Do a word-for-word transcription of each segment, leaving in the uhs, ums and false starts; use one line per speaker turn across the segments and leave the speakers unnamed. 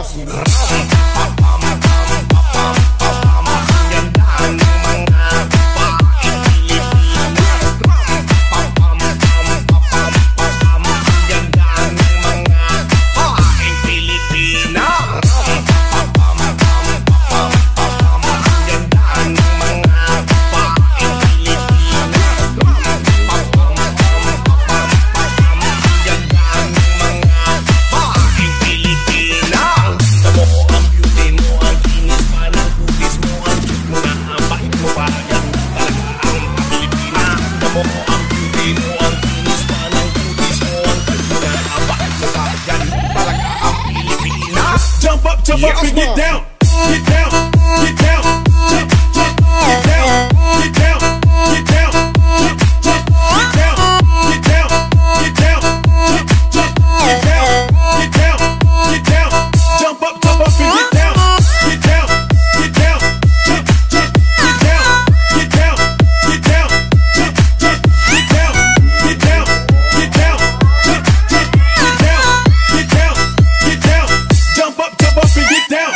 Jump up and get down, get down, get down, jump, jump, get down, get down, get down, jump, jump, get down, get down, get down, jump, jump, get down, get down, get down, jump up, jump up and get down, get down, get down, jump, jump, get down, get down, get down, jump, jump, get down, get down, get down, jump, jump, get down, get down, get down, jump up, jump up and get down.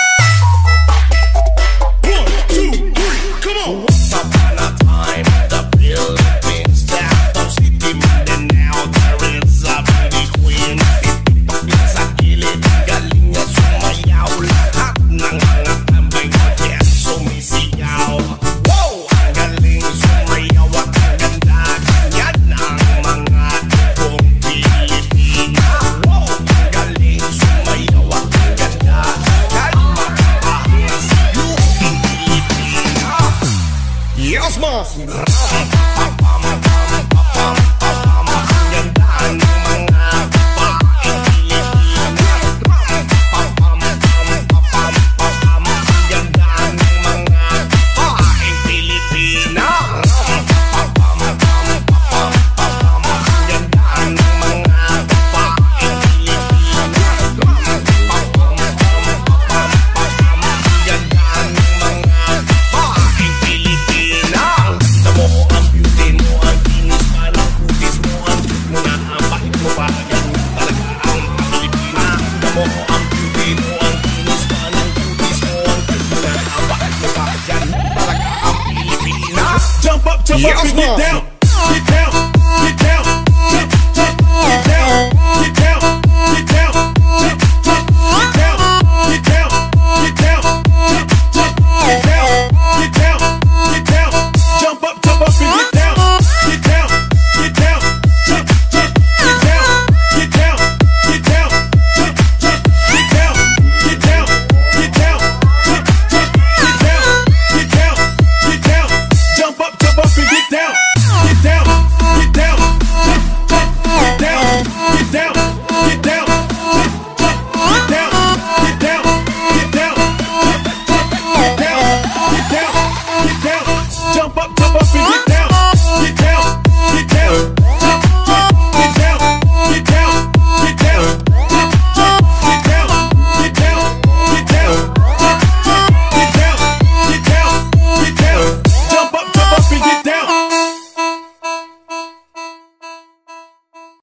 One, two, three, come on. Once upon a time, the Philippines that don't sleep demanding now. There is a beauty queen. Sa gilid, galing niya sumayaw. Lahat ng mga tambay ko kaya sumisigaw. Wow! Ang galing sumayaw at ang ganda. Ganyan ang mga tipong Pilipina. Wow! Ang galing sumayaw at ang ganda. Yes, ma! Jump up, jump up and get down.